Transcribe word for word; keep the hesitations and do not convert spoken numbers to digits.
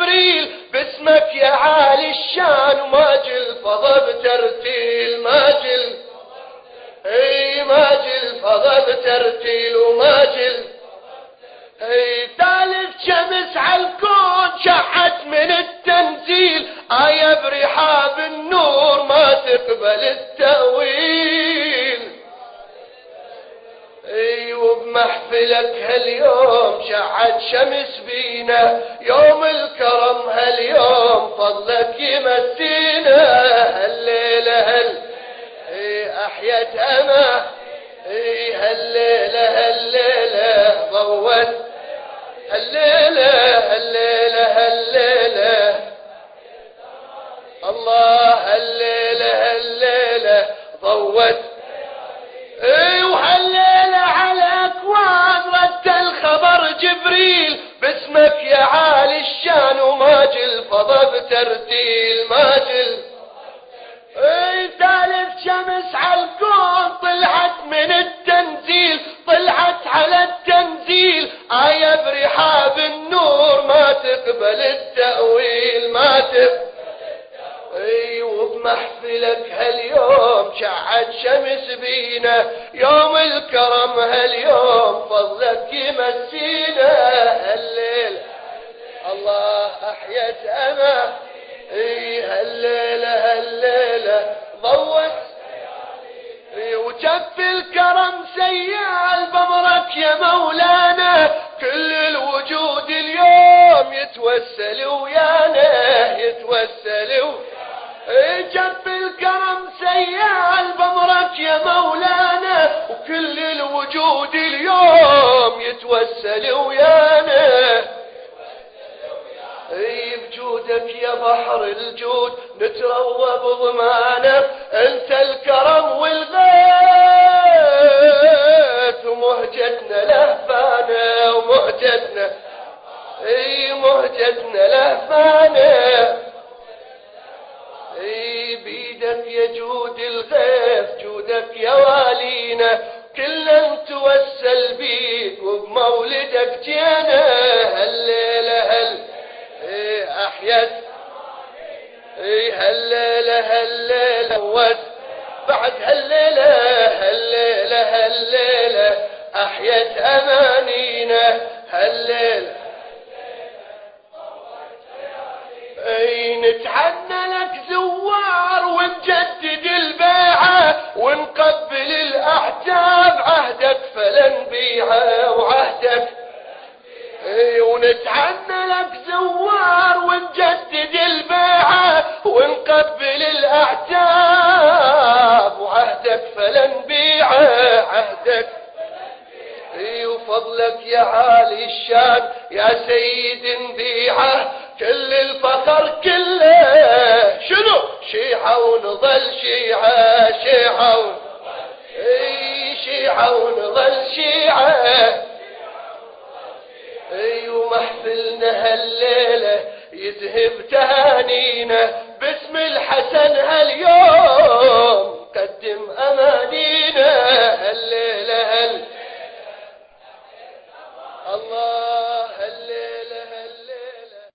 جبريل باسمك يا عالي الشان وماجل فضى بترتيل ماجل اي ماجل فضى بترتيل وماجل اي ثالث شمس عالكون شعت من التنزيل آية برحاب النور ما تقبل التأويل اي وبمحفلك هاليوم شعت شمس بينا يوم الكرم هاليوم فضلك يمسينا هالليلة هال اي احيت اما اي هالليلة هالليلة ضوت هالليلة هالليلة هالليلة الله هالليلة هالليلة ضوت اي وهالليلة على اكوان رد الخبر جبريل باسمك يا عالي الشان وماجل فضى بترتيل ماجل اي ثالث شمس عالكون طلعت من التنزيل طلعت على التنزيل آية برحاب النور ما تقبل التأويل ما تقبل اي وبمحفلك هاليوم شعت شمس بينا يوم الكرم هاليوم فضلك يمسينا هالليل الله احيت انا اي هالليلة هالليلة ضوت اي وجف الكرم سيال بمرك يا مولانا كل الوجود اليوم يتوسل ويانا يتوسل ويانا جف الكرم سيال بمرك يا مولانا وكل الوجود اليوم يتوسل ويانا اي بجودك يا بحر الجود نتروى بضمانك انت الكرم والغيث ومهجتنا لهفانا ومهجتنا اي مهجتنا لهفانا اي بيدك يا جود الغيث جودك يا والينا كلنا نتوسل بيك وبمولدك جينا هالليلة هال اي احيت اي هالليلة هالليلة ود بعد هالليلة هالليلة هالليلة احيت امانينا هالليلة اي نتعنى لك زوار ونجدد البيعة ونقبل الاحجاب عهدك فلن بيعه وعهدك اي ونتعنى لك زوار ونجدد البيعة ونقبل الاعتاب وعهدك فلن بيعه عهدك اي وفضلك يا عالي الشان يا سيد نبيعه كل الفخر كله شنو شيعة ونظل شيعة شيعة ون... اي شيعة ونظل شيعة اي ومحفلنا هالليلة يذهب تهانينا باسم الحسن هاليوم قدم اماني